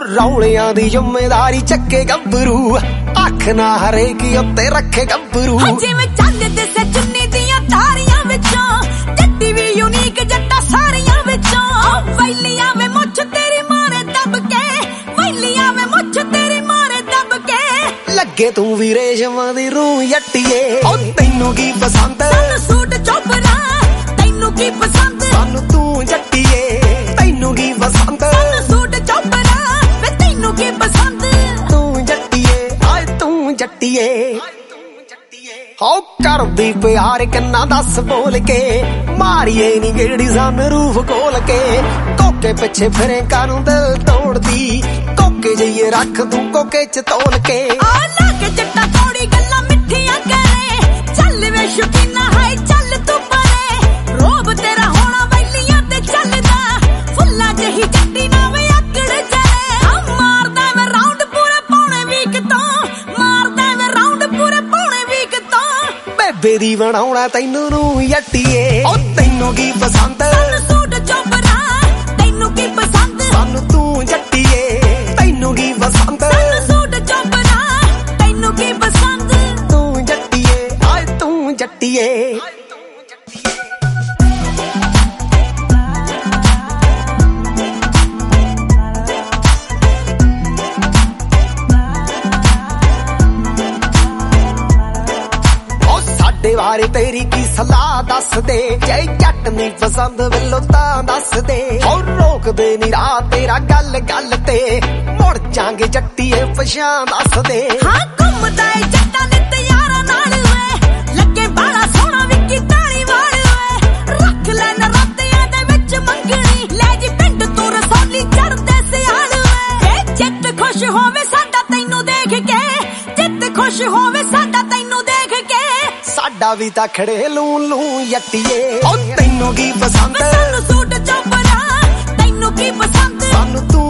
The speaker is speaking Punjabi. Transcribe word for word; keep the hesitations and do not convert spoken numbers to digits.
ਰੌਲਿਆਂ ਦੀ ਜ਼ਿੰਮੇਵਾਰੀ ਚੱਕੇ ਗੱਭਰੂ ਅੱਖ ਨਾ ਹਰੇਕ ਉੱਤੇ ਰੱਖੇ ਗੱਭਰੂ ਜਿਵੇਂ ਚੰਦ ਦੇ ਸੇ ਚੁੰਨੀ ਦੀਆਂ ਤਾਰੀਆਂ ਵਿੱਚੋਂ ਜੱਟੀ ਵੀ ਯੂਨੀਕ ਜੱਟਾ ਸਾਰੀਆਂ ਵਿੱਚੋਂ ਵੈਲੀਆਂ ਵੇ ਮੁੱਛ ਤੇਰੀ ਮਾਰੇ ਦੱਬ ਕੇ ਵੈਲੀਆਂ ਵੇ ਮੁੱਛ ਤੇਰੀ ਮਾਰੇ ਦੱਬ ਕੇ ਲੱਗੇ ਤੂੰ ਵੀ ਰੇਸ਼ਮਾਂ ਦੀ ਰੂਹ ਜੱਟੀਏ ਓ ਤੈਨੂੰ ਕੀ ਪਸੰਦ ਸਾਨੂੰ ਸੂਟ ਚੋਪਰਾ ਤੈਨੂੰ ਕੀ ਪਸੰਦ ਸਾਨੂੰ ਤੂੰ ਜੱਟੀਏ ਤੈਨੂੰ ਕੀ ਪਸੰਦ ਸਾਨੂੰ ਸੂਟ ਚੋਪਰਾ ਵੇ ਤੈਨੂੰ ਕੀ ਪਸੰਦ ਤੂੰ ਜੱਟੀਏ ਆਏ ਤੂੰ ਜੱਟੀਏ ਹੋ ਕਰਦੀ ਪਿਆਰ ਕਿੰਨਾ ਦੱਸ ਬੋਲ ਕੇ ਮਾਰੀਏ ਨੀ ਗੇੜੀ ਸਾਨੂੰ ਰੂਹ ਕੋਲ ਕੇ ਕੋਕੇ ਪਿੱਛੇ ਫਿਰੇ ਕਾਨੂੰ ਦਿਲ ਤੋੜਦੀ ਕੋਕੇ ਜਈਏ ਰੱਖ ਤੂੰ ਕੋਕੇ ਚ ਤੋਲ ਕੇ ਆ ਲਾ ਕੇ ਜੱਟਾ ਥੋੜੀ ਗੱਲਾਂ ਮਿੱਠੀਆਂ ਕਰੇ ਚੱਲ ਵੇ ਸ਼ੁਕੀਨਾ ਹਾਏ ਚੱਲ ਤੂੰ ਪਰੇ ਰੋਬ ਤੇਰਾ ਹੋਣਾ ਵੈਲੀਆਂ ਤੇ ਚੱਲਦਾ ਫੁੱਲਾਂ ਜਿਹੀ ਜੱਟੀ ਨਾ ਵੇ ਆਕੜ ਜਾਏ ਆ ਮਾਰਦਾ ਮੈਂ ਰਾਉਂਡ ਪੂਰੇ ਪੌਣੇ ਵੀਕ ਤੋਂ ਮਾਰਦਾ ਮੈਂ ਰਾਉਂਡ ਪੂਰੇ ਪੌਣੇ ਵੀਕ ਤੋਂ ਬੇਬੇ ਦੀ ਬਣਾਉਣਾ ਤੈਨੂੰ ਨੂੰ ਜੱਟੀਏ ਓ ਤੈਨੂੰ ਕੀ ਪਸੰਦ ਸਾਨੂੰ ਸੂਟ ਚੋਪਰਾ ਤੈਨੂੰ ਕੀ ਪਸੰਦ ਸਾਨੂੰ ਤੂੰ ਜੱਟੀਏ ਤੈਨੂੰ ਕੀ ਪਸੰਦ ਸਾਨੂੰ ਸੂਟ ਚੋਪਰਾ ਤੈਨੂੰ ਕੀ ਪਸੰਦ ਤੂੰ ਜੱਟੀਏ ਆਏ ਤੂੰ ਜੱਟੀਏ ਸਾਡੇ ਬਾਰੇ ਤੇਰੀ ਕੀ ਸਲਾਹ ਦੱਸ ਦੇ ਜੇ ਜੱਟ ਨਹੀਂ ਪਸੰਦ ਵੱਲੋਂ ਤਾਂ ਦੱਸ ਦੇ ਹੋ ਰੋਕਦੇ ਨੀ ਰਾਹ ਤੇਰਾ ਗੱਲ ਗੱਲ ਤੇ ਮੁੜ ਜਾਂਗੇ ਜੱਟੀਏ ਪਛਾਣ ਦੱਸ ਦੇ ਹਾਂ ਘੁੰਮਦਾ ਏ ਜੱਟਾਂ ਦੇ ਤਿਆਰਾਂ ਨਾਲ ਵੇ ਲੱਗੇ ਬਾਲਾ ਸੋਹਣਾ ਵਿੱਕੀ ਤਾਲੀ ਵਾਲ ਵੇ ਰੱਖ ਲੈ ਨਰਾਤਿਆਂ ਦੇ ਵਿੱਚ ਮੰਗਣੀ ਲੈ ਜੀ ਪਿੰਡ ਤੋਂ ਰਸੌਲੀ ਚੜਦੇ ਸਿਆਲ ਵੇ ਜਿੱਤ ਖੁਸ਼ ਹੋਵੇ ਸਾਡਾ ਤੈਨੂੰ ਦੇਖ ਕੇ ਜਿੱਤ ਖੁਸ਼ ਹੋਵੇ ਸਾਡਾ ਤੈਨੂੰ ਦੇਖ ਕੇ ਸਾਡਾ ਵੀ ਤਾਂ ਖੜੇ ਲੂ ਲੂ ਜੱਟੀਏ ਓ ਤੈਨੂੰ ਕੀ ਪਸੰਦ ਸਾਨੂੰ ਸੂਟ ਚੋਪਰਾ ਤੈਨੂੰ ਕੀ ਪਸੰਦ ਸਾਨੂੰ ਤੂੰ